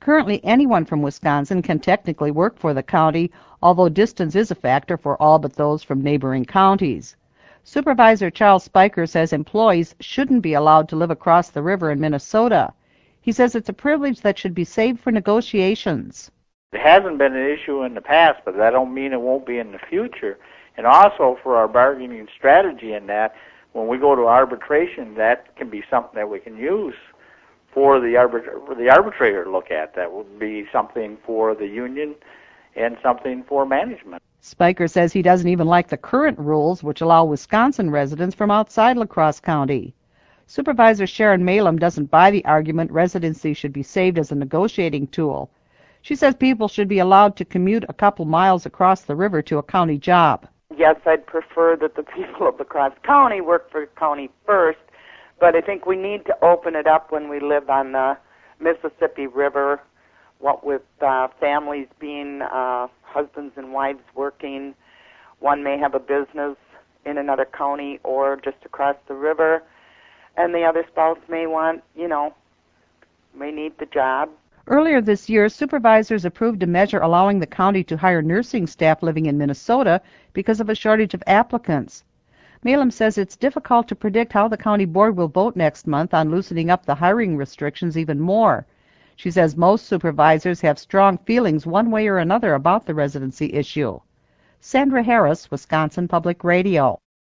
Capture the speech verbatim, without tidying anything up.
Currently, anyone from Wisconsin can technically work for the county, although distance is a factor for all but those from neighboring counties. Supervisor Charles Spiker says employees shouldn't be allowed to live across the river in Minnesota. He says it's a privilege that should be saved for negotiations. It hasn't been an issue in the past, but that don't mean it won't be in the future. And also for our bargaining strategy in that, when we go to arbitration, that can be something that we can use for the, arbitra- for the arbitrator to look at. That would be something for the union and something for management. Spiker says he doesn't even like the current rules, which allow Wisconsin residents from outside La Crosse County. Supervisor Sharon Malem doesn't buy the argument residency should be saved as a negotiating tool. She says people should be allowed to commute a couple miles across the river to a county job. Yes, I'd prefer that the people of La Crosse County work for the county first, but I think we need to open it up when we live on the Mississippi River, what with uh, families being uh, husbands and wives working. One may have a business in another county or just across the river, and the other spouse may want, you know, may need the job. Earlier this year, supervisors approved a measure allowing the county to hire nursing staff living in Minnesota because of a shortage of applicants. Malem says it's difficult to predict how the county board will vote next month on loosening up the hiring restrictions even more. She says most supervisors have strong feelings one way or another about the residency issue. Sandra Harris, Wisconsin Public Radio.